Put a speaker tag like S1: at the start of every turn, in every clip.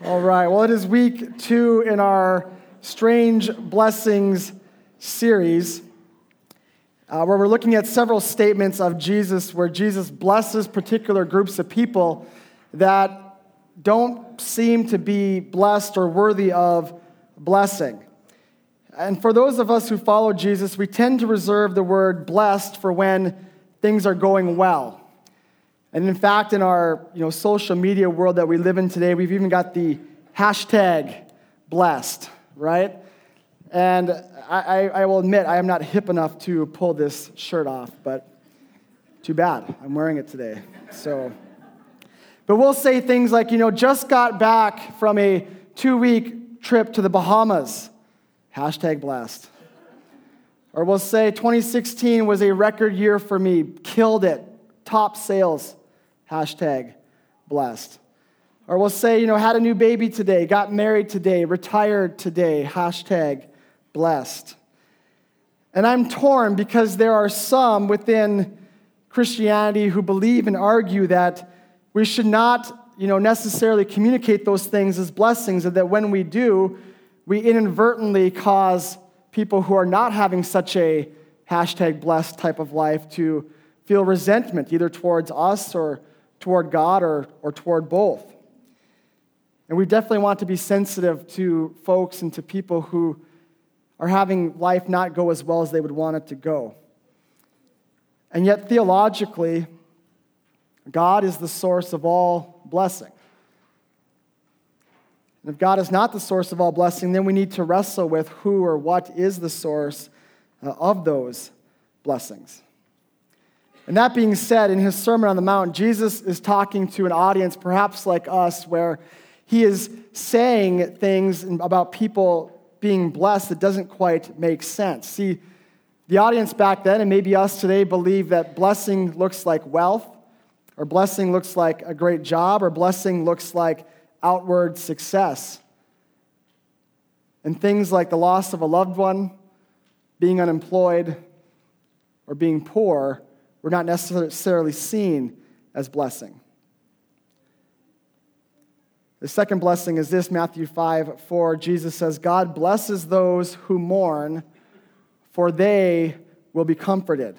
S1: All right, well, it is week 2 in our Strange Blessings series, where we're looking at several statements of Jesus, where Jesus blesses particular groups of people that don't seem to be blessed or worthy of blessing. And for those of us who follow Jesus, we tend to reserve the word blessed for when things are going well. And in fact, in our social media world that we live in today, we've even got the hashtag blessed, right? And I will admit, I am not hip enough to pull this shirt off, but too bad. I'm wearing it today. But we'll say things like, just got back from a 2-week trip to the Bahamas, hashtag blessed. Or we'll say 2016 was a record year for me, killed it, top sales, hashtag blessed. Or we'll say, had a new baby today, got married today, retired today, hashtag blessed. And I'm torn because there are some within Christianity who believe and argue that we should not, necessarily communicate those things as blessings, and that when we do, we inadvertently cause people who are not having such a hashtag blessed type of life to feel resentment, either towards us or toward God or toward both. And we definitely want to be sensitive to folks and to people who are having life not go as well as they would want it to go. And yet, theologically, God is the source of all blessing. And if God is not the source of all blessing, then we need to wrestle with who or what is the source of those blessings. And that being said, in his Sermon on the Mount, Jesus is talking to an audience perhaps like us, where he is saying things about people being blessed that doesn't quite make sense. See, the audience back then, and maybe us today, believe that blessing looks like wealth, or blessing looks like a great job, or blessing looks like outward success. And things like the loss of a loved one, being unemployed, or being poor were not necessarily seen as blessing. The second blessing is this, Matthew 5:4. Jesus says, God blesses those who mourn, for they will be comforted.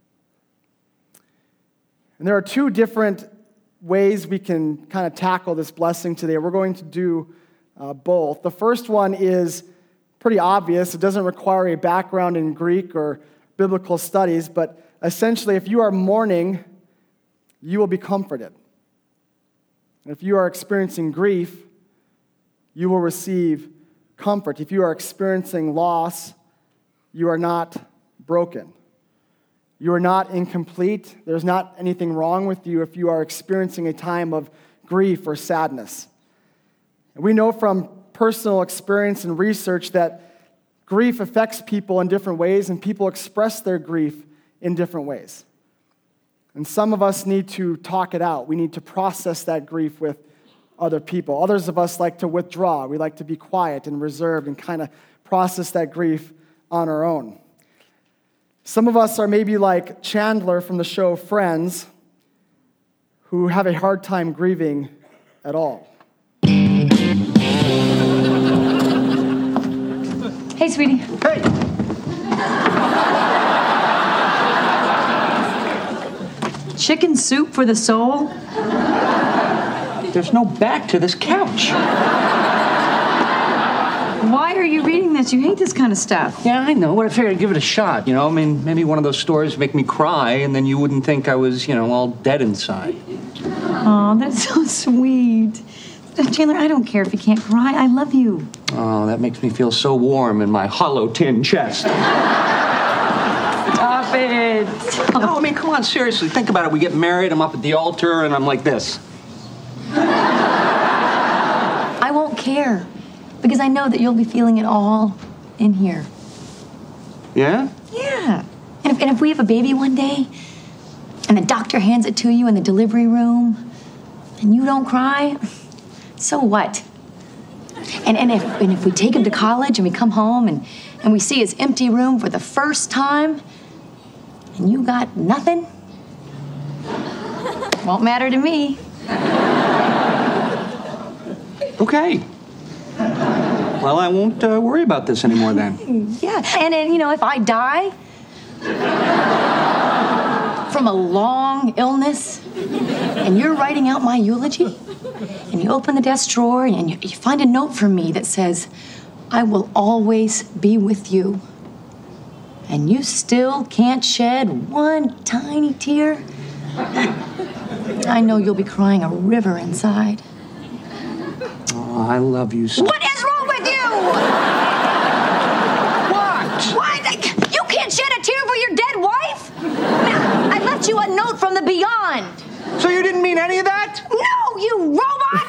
S1: And there are 2 different ways we can kind of tackle this blessing today. We're going to do both. The first one is pretty obvious. It doesn't require a background in Greek or biblical studies, but essentially, if you are mourning, you will be comforted. And if you are experiencing grief, you will receive comfort. If you are experiencing loss, you are not broken. You are not incomplete. There's not anything wrong with you if you are experiencing a time of grief or sadness. And we know from personal experience and research that grief affects people in different ways, and people express their grief in different ways. And some of us need to talk it out. We need to process that grief with other people. Others of us like to withdraw. We like to be quiet and reserved and kind of process that grief on our own. Some of us are maybe like Chandler from the show Friends, who have a hard time grieving at all.
S2: Hey, sweetie.
S3: Hey!
S2: Chicken soup for the soul?
S3: There's no back to this couch.
S2: Why are you reading this? You hate this kind of stuff.
S3: Yeah, I know, but I figured I'd give it a shot, maybe one of those stories make me cry, and then you wouldn't think I was, all dead inside.
S2: Oh, that's so sweet. Chandler, I don't care if you can't cry. I love you.
S3: Oh, that makes me feel so warm in my hollow tin chest.
S2: Stop it.
S3: No, come on, seriously. Think about it. We get married, I'm up at the altar, and I'm like this.
S2: I won't care, because I know that you'll be feeling it all in here.
S3: Yeah?
S2: Yeah. And if we have a baby one day, and the doctor hands it to you in the delivery room, and you don't cry, so what? And if we take him to college and we come home and we see his empty room for the first time, and you got nothing, won't matter to me.
S3: Okay. Well, I won't worry about this anymore then.
S2: Yeah, and then, if I die from a long illness, and you're writing out my eulogy, and you open the desk drawer, and you find a note from me that says, I will always be with you, and you still can't shed one tiny tear, I know you'll be crying a river inside.
S3: Oh, I love you so.
S2: What is wrong with you?
S3: What?
S2: Why? You can't shed a tear for your dead wife? Now, I left you a note from the beyond.
S3: So you didn't mean any of that?
S2: No, you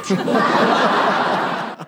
S2: robot!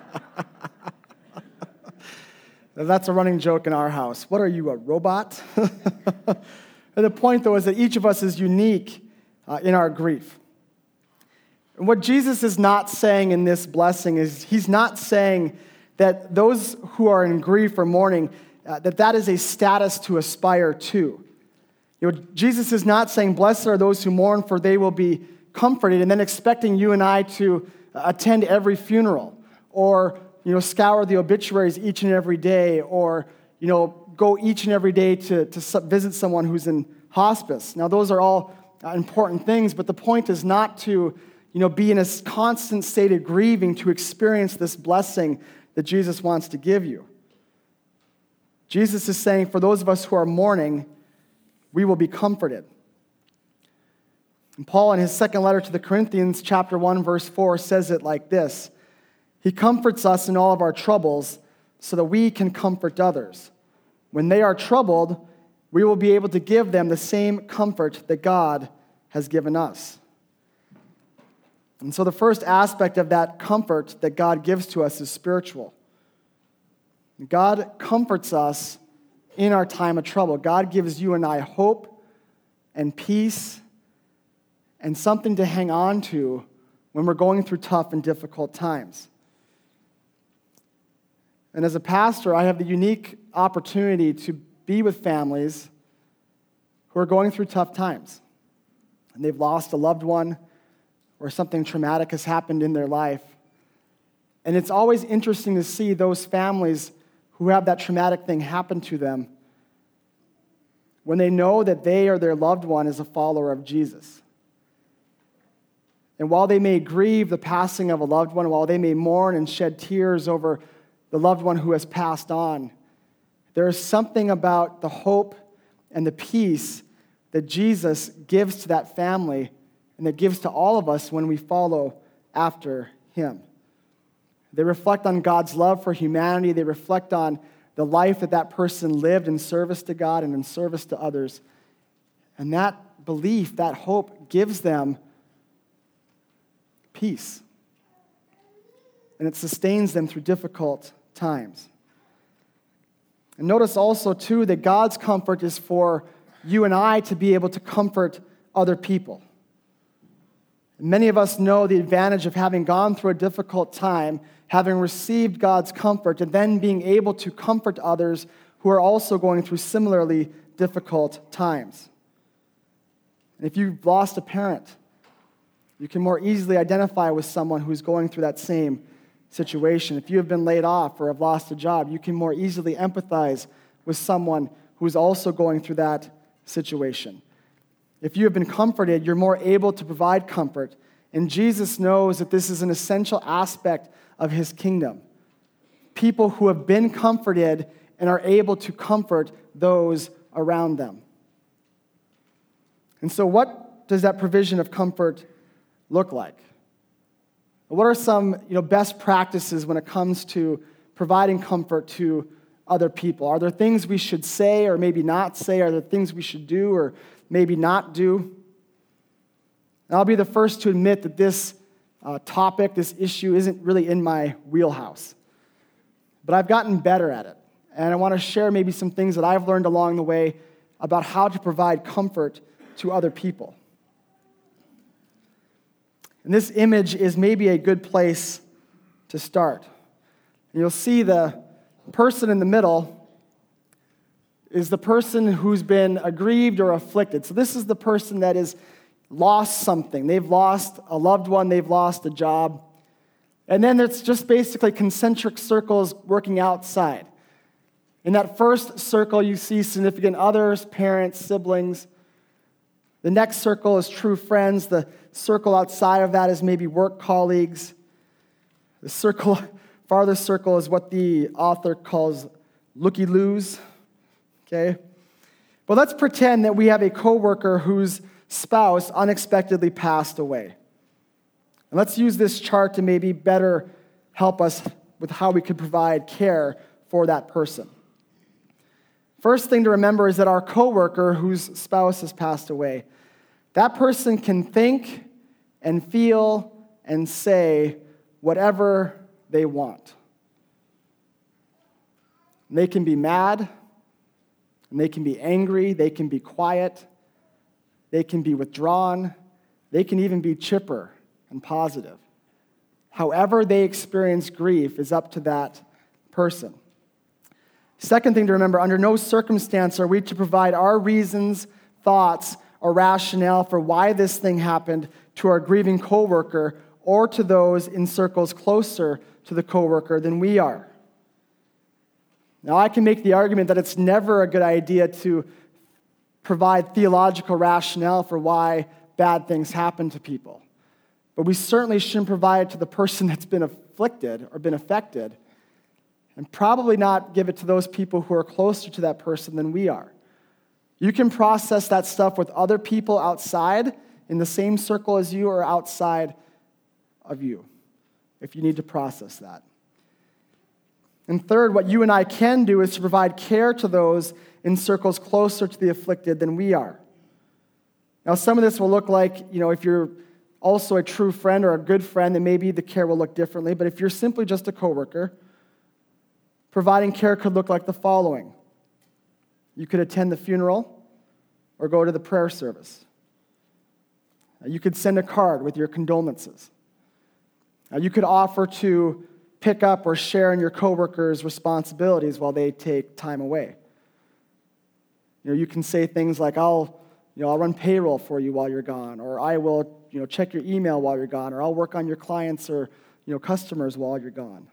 S1: That's a running joke in our house. What are you, a robot? And the point, though, is that each of us is unique in our grief. And what Jesus is not saying in this blessing is he's not saying that those who are in grief or mourning, that is a status to aspire to. Jesus is not saying, blessed are those who mourn, for they will be comforted, and then expecting you and I to attend every funeral, or scour the obituaries each and every day, or go each and every day to visit someone who's in hospice. Now, those are all important things, but the point is not to be in a constant state of grieving to experience this blessing that Jesus wants to give you. Jesus is saying, for those of us who are mourning, we will be comforted. And Paul, in his second letter to the Corinthians, chapter 1, verse 4, says it like this: He comforts us in all of our troubles so that we can comfort others. When they are troubled, we will be able to give them the same comfort that God has given us. And so the first aspect of that comfort that God gives to us is spiritual. God comforts us in our time of trouble. God gives you and I hope and peace and something to hang on to when we're going through tough and difficult times. And as a pastor, I have the unique opportunity to be with families who are going through tough times. And they've lost a loved one, or something traumatic has happened in their life. And it's always interesting to see those families who have that traumatic thing happen to them when they know that they or their loved one is a follower of Jesus. And while they may grieve the passing of a loved one, while they may mourn and shed tears over the loved one who has passed on, there is something about the hope and the peace that Jesus gives to that family and that gives to all of us when we follow after him. They reflect on God's love for humanity. They reflect on the life that that person lived in service to God and in service to others. And that belief, that hope, gives them peace. And it sustains them through difficult times. And notice also, too, that God's comfort is for you and I to be able to comfort other people. Many of us know the advantage of having gone through a difficult time, having received God's comfort, and then being able to comfort others who are also going through similarly difficult times. And if you've lost a parent, you can more easily identify with someone who's going through that same situation. If you have been laid off or have lost a job, you can more easily empathize with someone who's also going through that situation. If you have been comforted, you're more able to provide comfort. And Jesus knows that this is an essential aspect of his kingdom. People who have been comforted and are able to comfort those around them. And so what does that provision of comfort look like? What are some best practices when it comes to providing comfort to other people? Are there things we should say or maybe not say? Are there things we should do or maybe not do? And I'll be the first to admit that this topic, this issue, isn't really in my wheelhouse. But I've gotten better at it. And I want to share maybe some things that I've learned along the way about how to provide comfort to other people. And this image is maybe a good place to start. And you'll see the person in the middle is the person who's been aggrieved or afflicted. So this is the person that has lost something. They've lost a loved one. They've lost a job. And then it's just basically concentric circles working outside. In that first circle, you see significant others, parents, siblings. The next circle is true friends. The circle outside of that is maybe work colleagues. The farthest circle is what the author calls looky-loos. Okay? But let's pretend that we have a coworker whose spouse unexpectedly passed away. And let's use this chart to maybe better help us with how we could provide care for that person. First thing to remember is that our coworker whose spouse has passed away, that person can think and feel and say whatever they want. And they can be mad, and they can be angry, they can be quiet, they can be withdrawn, they can even be chipper and positive. However they experience grief is up to that person. Second thing to remember, under no circumstance are we to provide our reasons, thoughts, or rationale for why this thing happened to our grieving coworker or to those in circles closer to the coworker than we are. Now, I can make the argument that it's never a good idea to provide theological rationale for why bad things happen to people. But we certainly shouldn't provide it to the person that's been afflicted or been affected, and probably not give it to those people who are closer to that person than we are. You can process that stuff with other people outside in the same circle as you or outside of you, if you need to process that. And third, what you and I can do is to provide care to those in circles closer to the afflicted than we are. Now, some of this will look like, if you're also a true friend or a good friend, then maybe the care will look differently. But if you're simply just a coworker, providing care could look like the following. You could attend the funeral or go to the prayer service. You could send a card with your condolences. You could offer to pick up or share in your coworkers' responsibilities while they take time away. You can say things like, I'll run payroll for you while you're gone, or I will, check your email while you're gone, or I'll work on your clients or, customers while you're gone.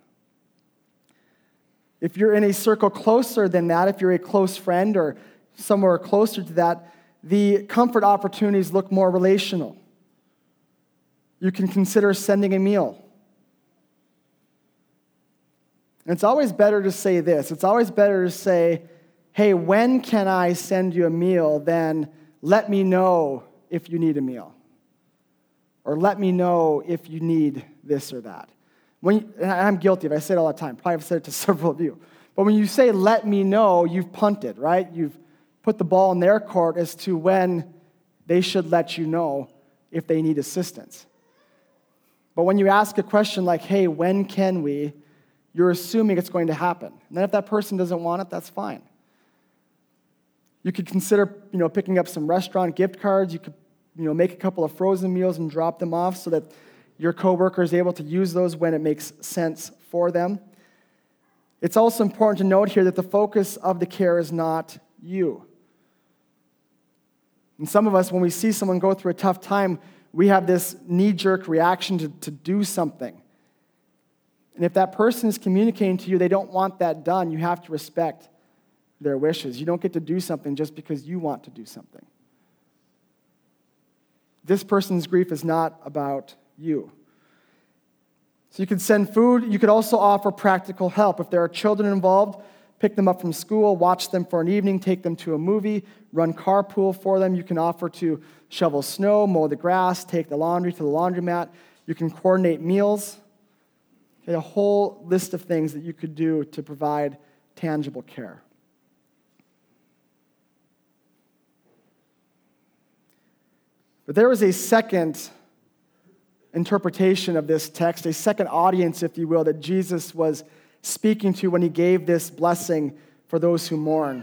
S1: If you're in a circle closer than that, if you're a close friend or somewhere closer to that, the comfort opportunities look more relational. You can consider sending a meal. And it's always better to say this. It's always better to say, hey, when can I send you a meal, than let me know if you need a meal. Or let me know if you need this or that. And I'm guilty of it. I say it all the time. Probably have said it to several of you. But when you say let me know, you've punted, right? You've put the ball in their court as to when they should let you know if they need assistance. But when you ask a question like, hey, when can we? You're assuming it's going to happen. And then if that person doesn't want it, that's fine. You could consider, picking up some restaurant gift cards. You could, make a couple of frozen meals and drop them off so that your coworker is able to use those when it makes sense for them. It's also important to note here that the focus of the care is not you. And some of us, when we see someone go through a tough time, we have this knee-jerk reaction to do something. And if that person is communicating to you, they don't want that done, you have to respect their wishes. You don't get to do something just because you want to do something. This person's grief is not about you. So you could send food. You could also offer practical help. If there are children involved, pick them up from school, watch them for an evening, take them to a movie, run carpool for them. You can offer to shovel snow, mow the grass, take the laundry to the laundromat. You can coordinate meals. Okay, a whole list of things that you could do to provide tangible care. But there was a second interpretation of this text, a second audience, if you will, that Jesus was speaking to when he gave this blessing for those who mourn.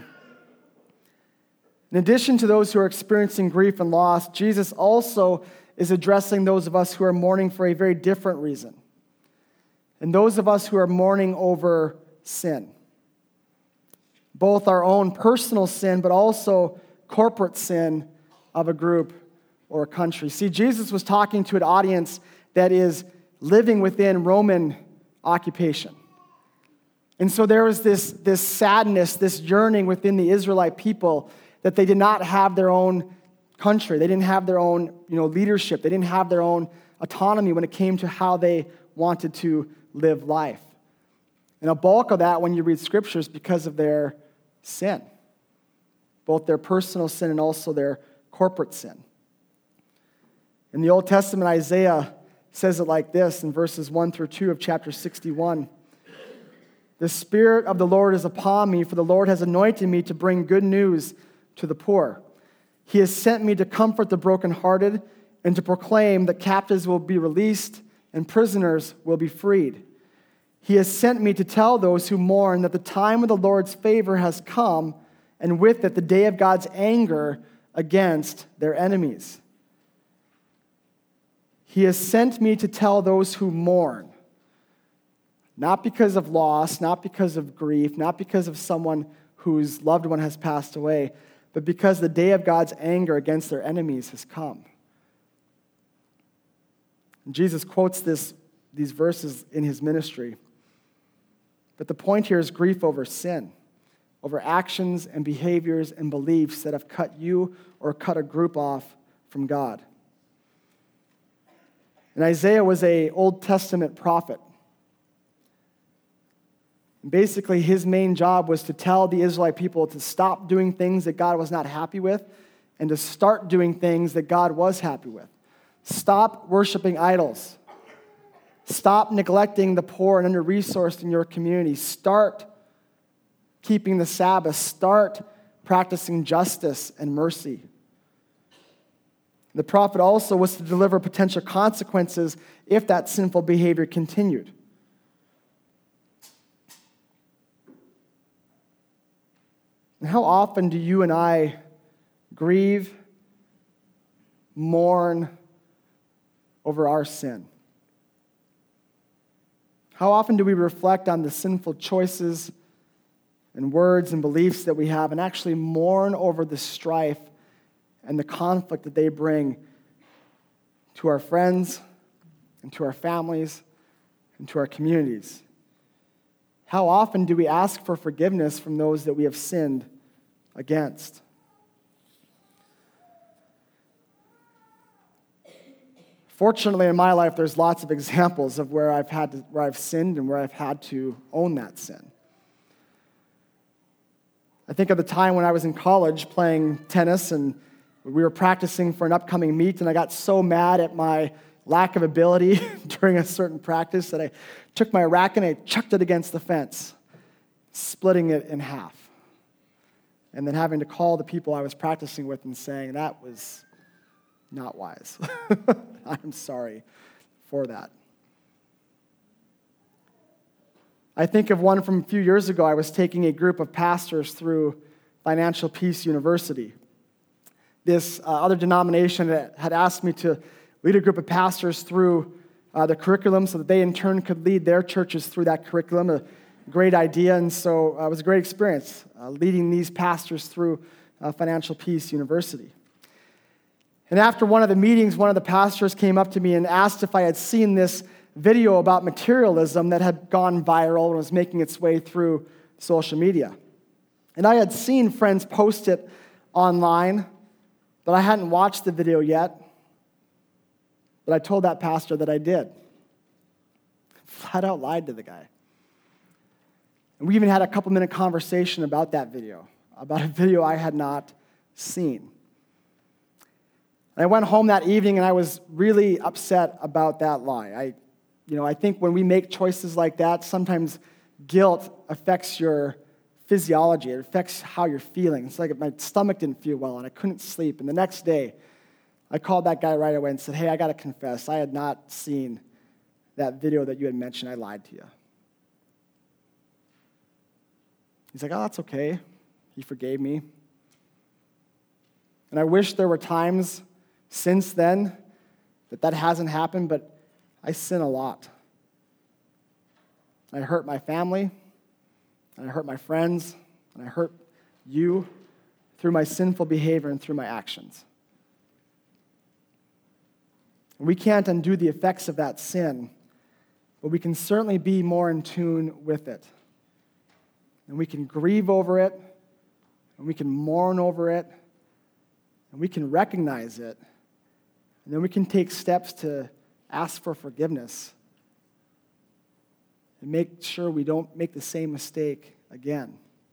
S1: In addition to those who are experiencing grief and loss, Jesus also is addressing those of us who are mourning for a very different reason. And those of us who are mourning over sin. Both our own personal sin, but also corporate sin of a group or a country. See, Jesus was talking to an audience that is living within Roman occupation. And so there was this sadness, this yearning within the Israelite people that they did not have their own country. They didn't have their own leadership. They didn't have their own autonomy when it came to how they wanted to live life. And a bulk of that, when you read scriptures, because of their sin, both their personal sin and also their corporate sin. In the Old Testament, Isaiah says it like this in verses 1 through 2 of chapter 61. The Spirit of the Lord is upon me, for the Lord has anointed me to bring good news to the poor. He has sent me to comfort the brokenhearted and to proclaim that captives will be released and prisoners will be freed. He has sent me to tell those who mourn that the time of the Lord's favor has come, and with it the day of God's anger against their enemies. He has sent me to tell those who mourn, not because of loss, not because of grief, not because of someone whose loved one has passed away, but because the day of God's anger against their enemies has come. And Jesus quotes these verses in his ministry. But the point here is grief over sin, over actions and behaviors and beliefs that have cut you or cut a group off from God. And Isaiah was an Old Testament prophet. And basically, his main job was to tell the Israelite people to stop doing things that God was not happy with and to start doing things that God was happy with. Stop worshiping idols. Stop neglecting the poor and under-resourced in your community. Start keeping the Sabbath. Start practicing justice and mercy. The prophet also was to deliver potential consequences if that sinful behavior continued. And how often do you and I grieve, mourn over our sin? How often do we reflect on the sinful choices and words and beliefs that we have and actually mourn over the strife and the conflict that they bring to our friends and to our families and to our communities? How often do we ask for forgiveness from those that we have sinned against? Fortunately, in my life, there's lots of examples of where I've sinned and where I've had to own that sin. I think of the time when I was in college playing tennis and we were practicing for an upcoming meet, and I got so mad at my lack of ability during a certain practice that I took my racket and I chucked it against the fence, splitting it in half. And then having to call the people I was practicing with and saying, that was not wise. I'm sorry for that. I think of one from a few years ago. I was taking a group of pastors through Financial Peace University. This other denomination had asked me to lead a group of pastors through the curriculum so that they in turn could lead their churches through that curriculum. A great idea, and so it was a great experience leading these pastors through Financial Peace University. And after one of the meetings, one of the pastors came up to me and asked if I had seen this video about materialism that had gone viral and was making its way through social media. And I had seen friends post it online, but I hadn't watched the video yet. But I told that pastor that I did. Flat out lied to the guy. And we even had a couple-minute conversation about that video, about a video I had not seen. And I went home that evening and I was really upset about that lie. I think when we make choices like that, sometimes guilt affects your physiology. It affects how you're feeling. It's like my stomach didn't feel well and I couldn't sleep. And the next day, I called that guy right away and said, hey, I got to confess, I had not seen that video that you had mentioned. I lied to you. He's like, oh, that's okay. He forgave me. And I wish there were times since then that hasn't happened, but I sin a lot. I hurt my family, and I hurt my friends, and I hurt you through my sinful behavior and through my actions. And we can't undo the effects of that sin but we can certainly be more in tune with it. And we can grieve over it, and we can mourn over it, and we can recognize it, and then we can take steps to ask for forgiveness and make sure we don't make the same mistake again.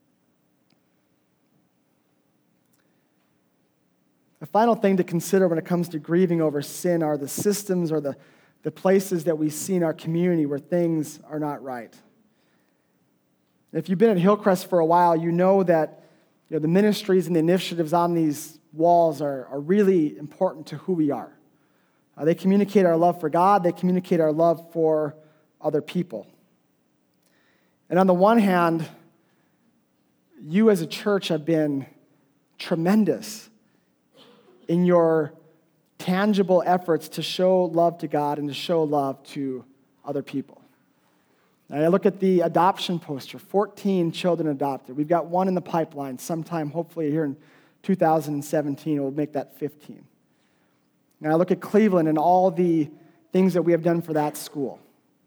S1: The final thing to consider when it comes to grieving over sin are the systems or the places that we see in our community where things are not right. If you've been at Hillcrest for a while, you know that the ministries and the initiatives on these walls are really important to who we are. They communicate our love for God. They communicate our love for other people. And on the one hand, you as a church have been tremendous in your tangible efforts to show love to God and to show love to other people. And I look at the adoption poster, 14 children adopted. We've got one in the pipeline sometime, hopefully here in 2017, we'll make that 15. And I look at Cleveland and all the things that we have done for that school.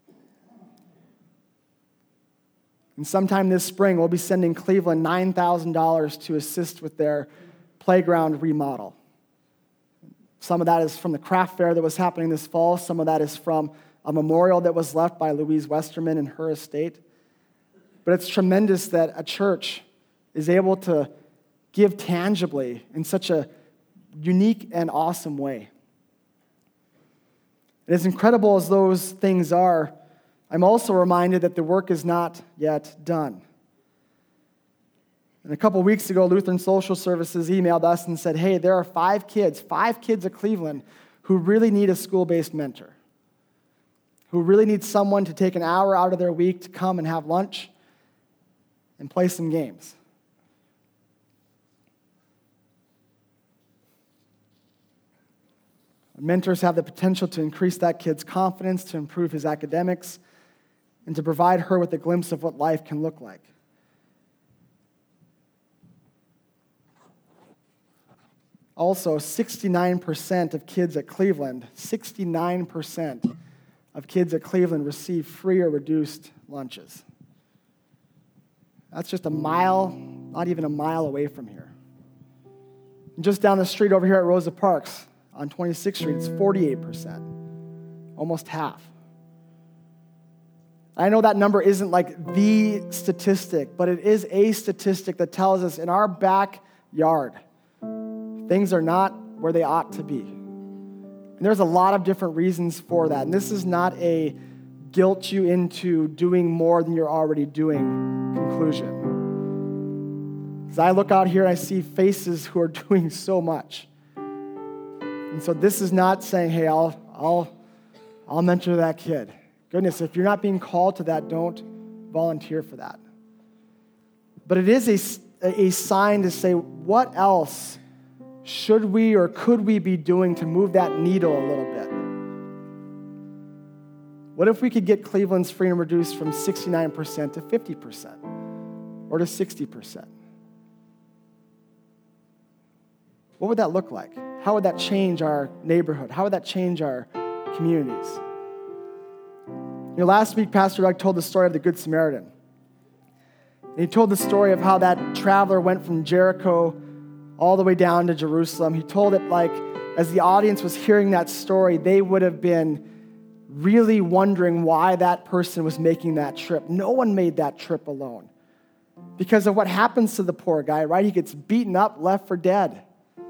S1: And sometime this spring, we'll be sending Cleveland $9,000 to assist with their playground remodel. Some of that is from the craft fair that was happening this fall. Some of that is from a memorial that was left by Louise Westerman and her estate. But it's tremendous that a church is able to give tangibly in such a unique and awesome way. And as incredible as those things are, I'm also reminded that the work is not yet done. And a couple weeks ago, Lutheran Social Services emailed us and said, hey, there are 5 kids at Cleveland who really need a school-based mentor, who really need someone to take an hour out of their week to come and have lunch and play some games. Mentors have the potential to increase that kid's confidence, to improve his academics, and to provide her with a glimpse of what life can look like. Also, 69% of kids at Cleveland, 69% of kids at Cleveland receive free or reduced lunches. That's just a mile, not even a mile away from here. And just down the street over here at Rosa Parks on 26th Street, it's 48%, almost half. I know that number isn't like the statistic, but it is a statistic that tells us in our backyard, things are not where they ought to be. And there's a lot of different reasons for that. And this is not a guilt you into doing more than you're already doing conclusion. Because I look out here and I see faces who are doing so much. And so this is not saying, hey, I'll mentor that kid. Goodness, if you're not being called to that, don't volunteer for that. But it is a sign to say, what else should we or could we be doing to move that needle a little bit? What if we could get Cleveland's freedom reduced from 69% to 50% or to 60%? What would that look like? How would that change our neighborhood? How would that change our communities? Last week, Pastor Doug told the story of the Good Samaritan. And he told the story of how that traveler went from Jericho all the way down to Jerusalem. He told it like, as the audience was hearing that story, they would have been really wondering why that person was making that trip. No one made that trip alone. Because of what happens to the poor guy, right? He gets beaten up, left for dead.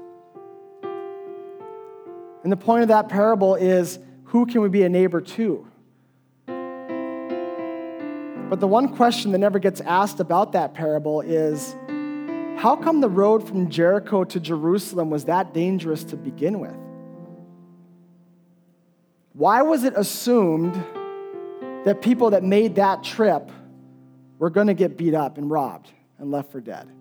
S1: And the point of that parable is, who can we be a neighbor to? But the one question that never gets asked about that parable is, how come the road from Jericho to Jerusalem was that dangerous to begin with? Why was it assumed that people that made that trip were going to get beat up and robbed and left for dead?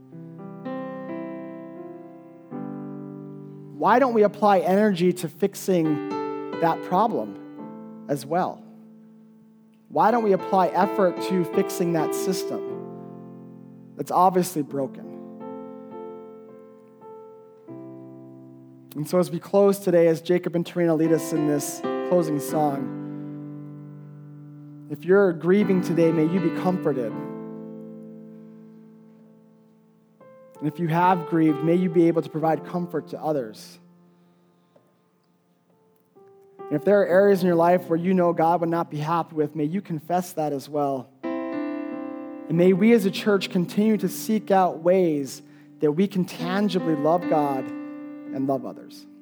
S1: Why don't we apply energy to fixing that problem as well? Why don't we apply effort to fixing that system that's obviously broken? And so as we close today, as Jacob and Tarina lead us in this closing song, If you're grieving today, may you be comforted. And if you have grieved, may you be able to provide comfort to others. And if there are areas in your life where you know God would not be happy with, may you confess that as well. And may we as a church continue to seek out ways that we can tangibly love God and love others.